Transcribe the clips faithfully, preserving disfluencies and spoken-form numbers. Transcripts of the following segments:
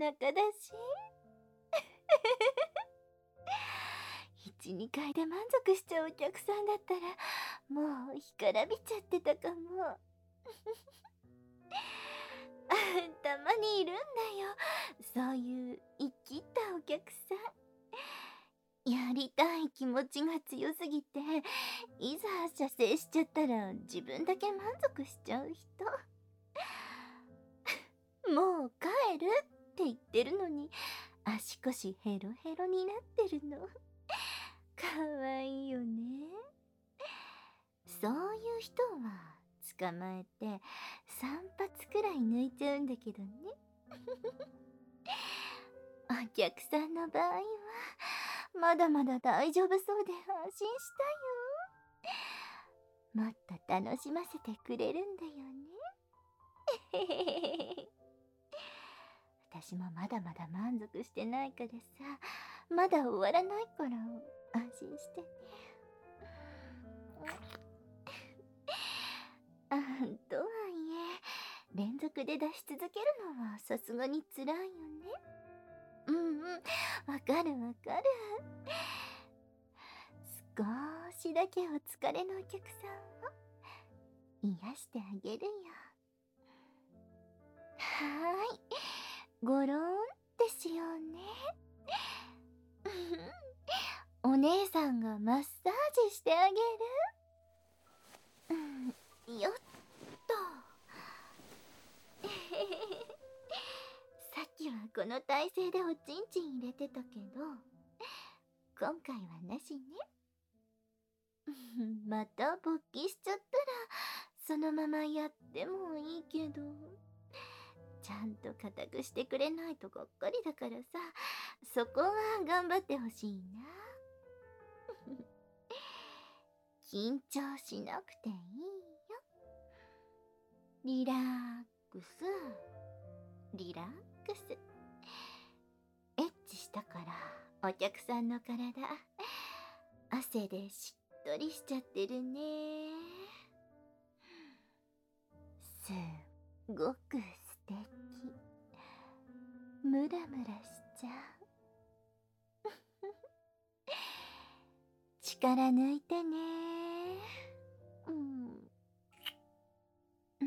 中だし。いち、にかいで満足しちゃうお客さんだったら、もう干からびちゃってたかも。たまにいるんだよ、そういう生きったお客さん。やりたい気持ちが強すぎて、いざ射精しちゃったら自分だけ満足しちゃう人。もう帰るって言ってるのに、足腰ヘロヘロになってるの。かわいいよね。そういう人は捕まえてさん発くらい抜いちゃうんだけどね。お客さんの場合はまだまだ大丈夫そうで安心したよ。もっと楽しませてくれるんだよね。私もまだまだ満足してないからさ、まだ終わらないから安心してね。あとはいえ、連続で出し続けるのはさすがに辛いよね。うんうん、わかるわかる。少しだけお疲れのお客さんを癒してあげるよ。はーい、ごろんってしようね。お姉さんがマッサージしてあげる。うん、よっと。さっきはこの体勢でおちんちん入れてたけど、今回はなしね。また勃起しちゃったらそのままやってもいいけど、ちゃんと固くしてくれないとがっかりだからさ、そこは頑張ってほしいな。緊張しなくていいよ。リラックスリラックス。エッチしたからお客さんの体汗でしっとりしちゃってるね。すっごく素敵。ムラムラしちゃう。力抜いてね。うん。うん。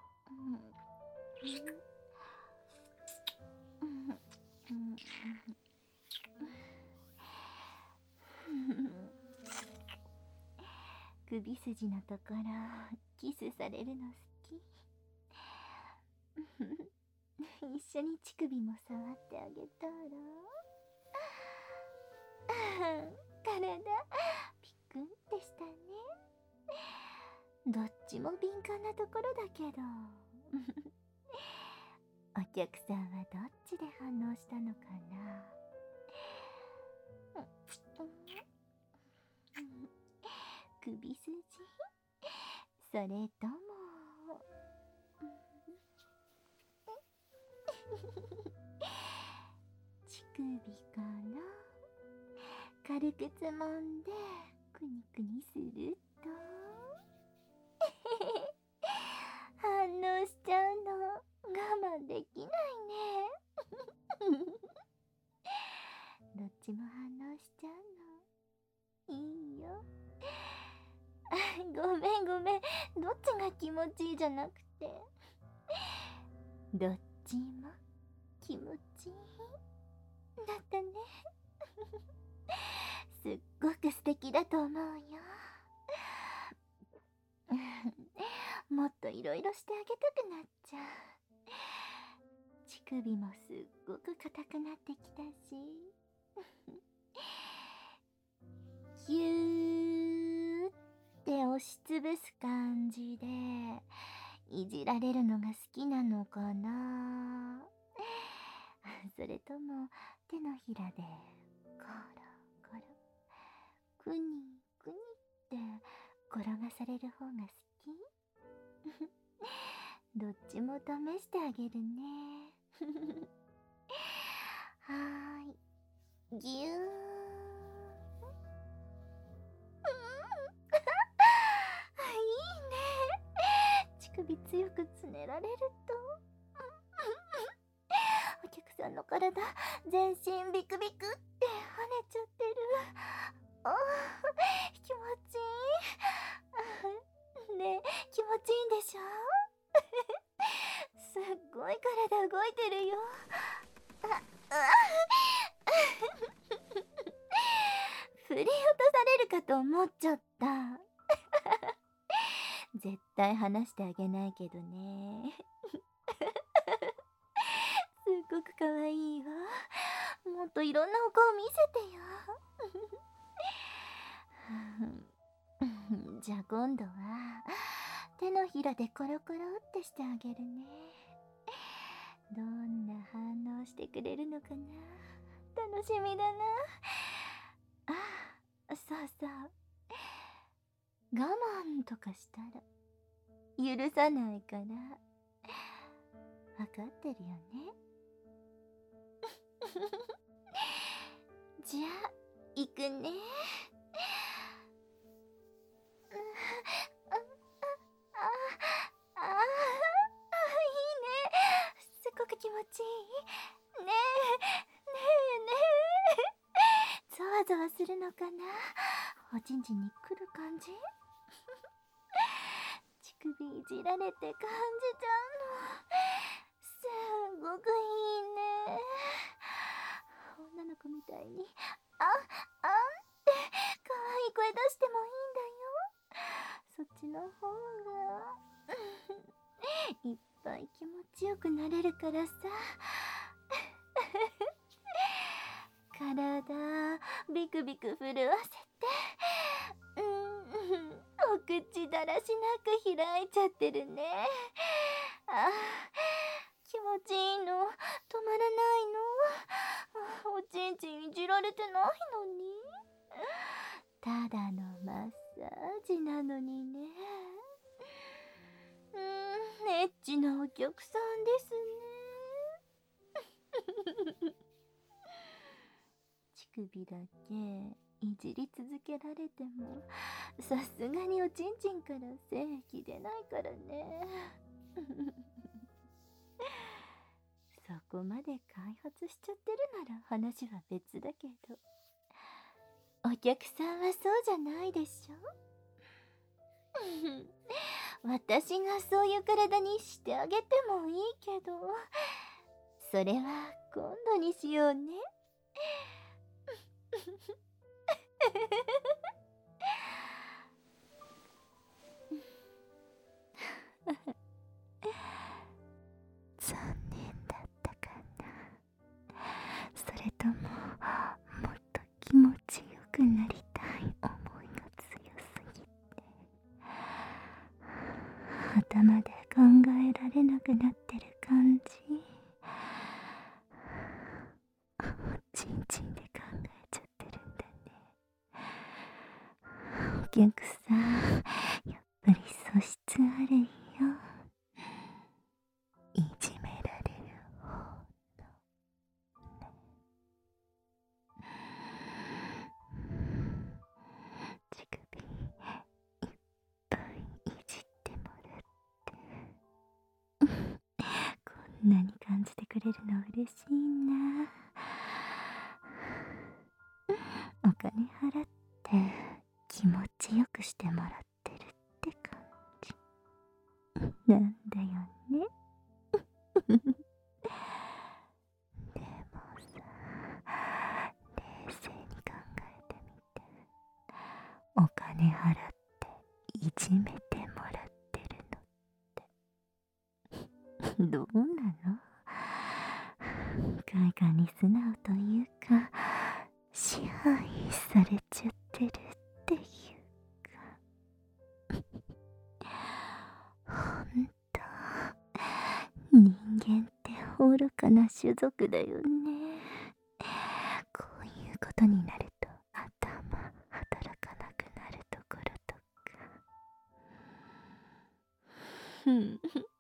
首筋のところキスされるの好き。一緒に乳首も触ってあげたら。体ピクンってしたね。どっちも敏感なところだけど。お客さんはどっちで反応したのかな。首筋、それとも乳首かな。軽くつまんでくにくにすると反応しちゃうの我慢できないね。どっちも反応しちゃうのいいよ。ごめんごめん、どっちが気持ちいいじゃなくて、どっちも気持ちいいだったね。すっごく素敵だと思うよ。もっといろいろしてあげたくなっちゃう。乳首もすっごく硬くなってきたし。ぎゅーって押しつぶす感じでいじられるのが好きなのかな。それとも手のひらでコロコロくにくにって転がされる方が好き？どっちも試してあげるね。はーい、ぎゅーん。いいね。乳首強くつねられるとお客さんの体全身ビクビクって跳ねちゃってる。あー気持ちいい。ねえ気持ちいいんでしょ？すっごい体動いてるよ。ああ振り落とされるかと思っちゃった。絶対話してあげないけどね。すっごくかわいいわ。もっといろんなお顔見せてよ。じゃあ今度は手のひらでコロコロってしてあげるね。どんな反応してくれるのかな。楽しみだな。あ、そうそう。我慢とかしたら許さないから分かってるよね。じゃあ行くね。ああああいいね。すっごく気持ちいいね。えねえねえざわざわするのかな。おちんちんに来る感じ。乳首いじられて感じちゃうの。すごくいいね。女の子みたいにああんって可愛い声出してもいいんだよ。そっちの方がいっぱい気持ちよくなれるからさ。体ビクビク震わせて、うんお口だらしなく開いちゃってるね。あ気持ちいいの止まらないの。おちんちんいじられてないのに。ただのマッサージなのにね。うーんエッチなお客さんですね。乳首だけいじり続けられてもさすがにおちんちんから精液出ないからね。そこまで開発しちゃってるなら話は別だけど、お客さんはそうじゃないでしょ。私がそういう体にしてあげてもいいけど、それは今度にしようね。残念だったかな。それとももっと気持ちよくなりたい思いが強すぎて頭で考えられなくなってる感じ。おちんちんで考えちゃってるんだね。お客さんやっぱり素質あるよ。いじめられる方のね。乳首いっぱいいじってもらってこんなに感じてくれるの嬉しいな。お金払って気持ちよくしてもらってるって感じなんだよね。でもさ、冷静に考えてみて。お金払っていじめてもらってるのってどうなの？海外に素直というか支配されちゃってるっていうかほんと人間って愚かな種族だよね。こういうことになると頭働かなくなるところとかふん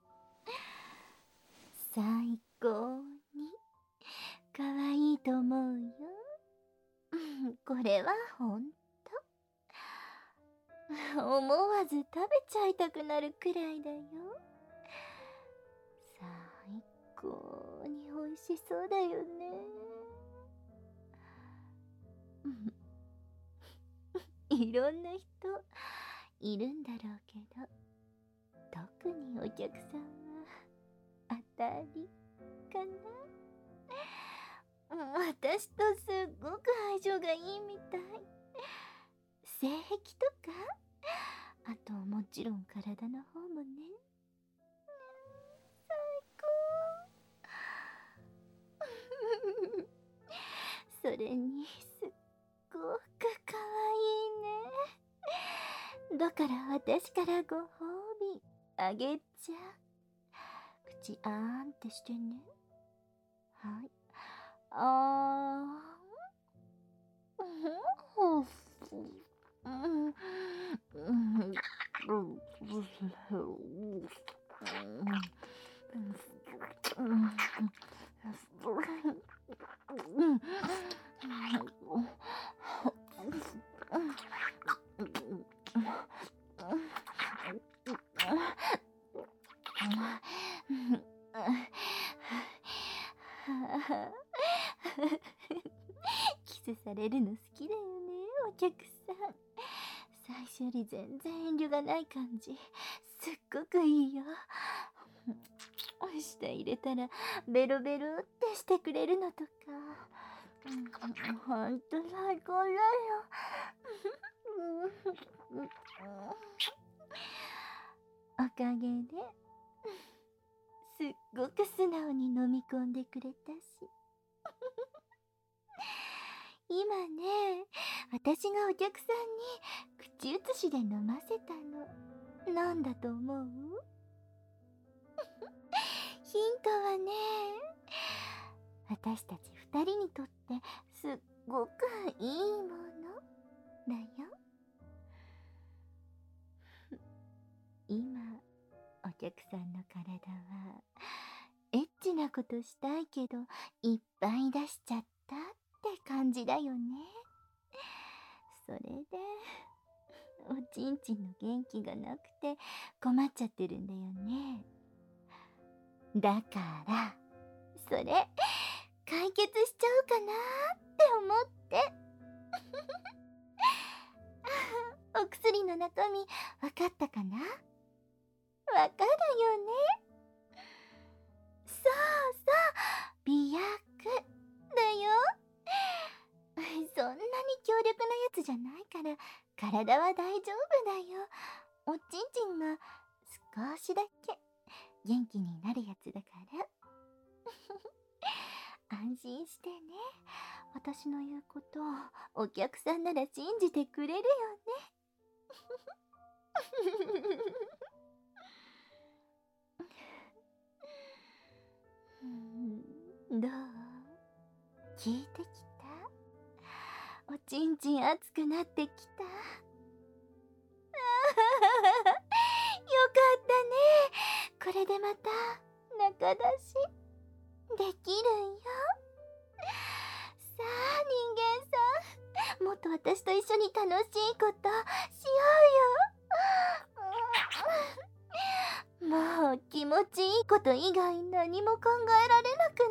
最高に可愛いと思うよ。これはほんと思わず食べちゃいたくなるくらいだよ。最高。 高に美味しそうだよね。いろんな人いるんだろうけど、特にお客さんは当たりかな。私とすっごく相性がいいみたい。性癖とか、あともちろん体の方もね。最高。それにすっごくかわいいね。だから私からご褒美あげちゃう。口あーんってしてね。はい。あーん。キスされるの好きだよね、お客さん。最初より全然遠慮がない感じ、すっごくいいよ。舌入れたらベロベロってしてくれるのとか、ほんと最高だよ。おかげですっごく素直に飲み込んでくれたし。今ね、私がお客さんに口移しで飲ませたの、なんだと思う？ヒントはね、私たち二人にとってすっごくいいものだよ。今、お客さんの体はエッチなことしたいけどいっぱい出しちゃったって感じだよね。それでおちんちんの元気がなくて困っちゃってるんだよね。だからそれ解決しちゃうかなって思って。お薬の中身わかったかな？わかるよね。そうそう、美薬だよ。そんなに強力なやつじゃないから体は大丈夫だよ。おちんちんが少しだけ元気になるやつだから。安心してね。私の言うことお客さんなら信じてくれるよね。どう？聞いてきた？おちんちん熱くなってきた？よかったね。これでまた仲出しできるんよ。さあ人間さん、もっと私と一緒に楽しいことしようよ。もう気持ちいいこと以外何も考えられなく